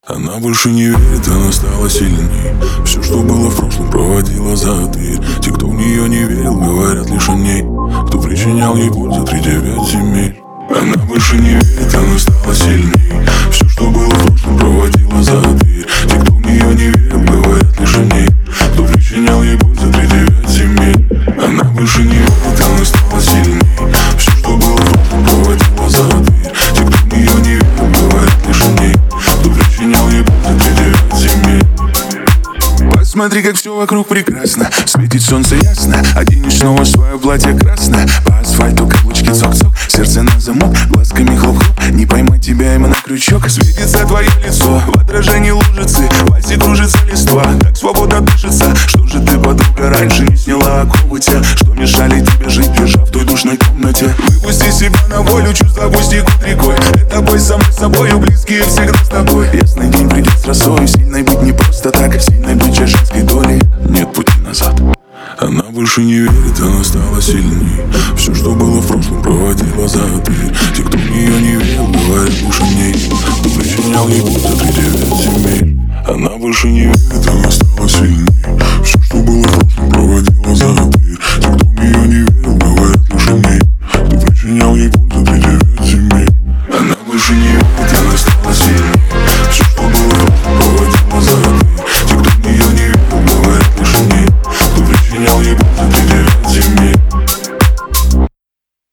Она больше не верит, она стала сильней. Все, что было в прошлом, проводила за дверь. Те, кто в нее не верил, говорят лишь о ней. Кто причинял ей боль за 3-9 земель. Она больше не верит, она стала сильней. Все, что было в прошлом, проводила за дверь. Те, кто в нее не верил, говорят лишь о ней. Кто причинял ей боль за 3-9 земель. Она больше не верит, она стала сильней. Все, что было в прошлом, проводила за дверь. Те, кто в нее не верил, говорят лишь о ней. Кто причинял ей боль за 3-9 земель. Посмотри, как все вокруг прекрасно. Светит солнце ясно. Оденешь снова свое платье красное. По асфальту каблучки цок-цок. Сердце на замок, глазками хлоп-хлоп. Не поймать тебя им на крючок. Светится твое лицо, в отражении лужицы. В вальсе кружится листва, так свободно дышится. Что же ты, подруга, раньше не сняла оковы те, что мешали тебе жить, держа в той душной комнате? Выпусти себя на волю, чувства пусть текут рекой. Это бой самой собою, близкие всегда с тобой. Ясный день придет с росой. Сильной быть не просто так, сильной быть же женской долей. Нет пути назад. Она больше не верит, она стала сильней. Все, что было в прошлом, проводила за дверь. Те, кто в нее не верил, говорят лишь о ней. Кто причинял ей боль за 3-9 земель. Она больше не верит, она стала сильней. Все,